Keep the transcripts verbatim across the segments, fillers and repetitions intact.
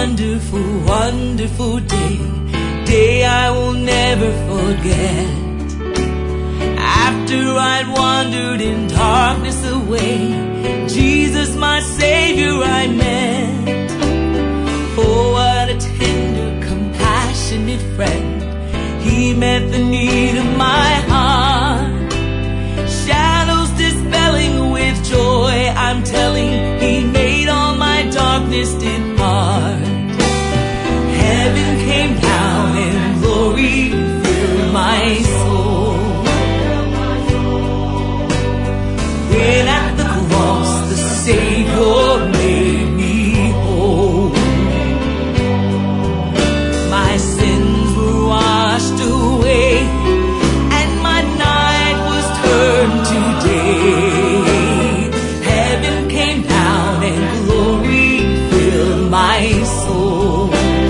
wonderful, wonderful day, day I will never forget. After I'd wandered in darkness away, Jesus my Savior I met. Oh, what a tender, compassionate friend, He met the need of my heart. Shadows dispelling with joy, I'm telling, He made all my darkness depart. Heaven came down and glory filled my soul. When at the cross the Savior made me whole, my sins were washed away and my night was turned to day. Heaven came down and glory filled my soul.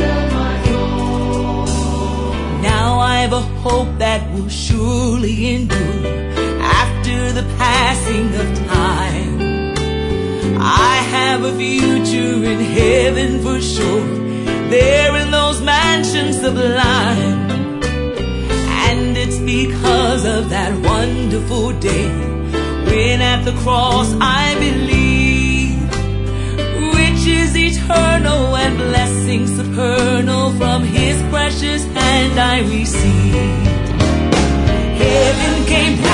Now I've a hope that will surely endure after the passing of time. I have a future in heaven for sure, there in those mansions sublime. And it's because of that wonderful day when at the cross I believe riches eternal and blessings supernal from His precious hand I received. Heaven came down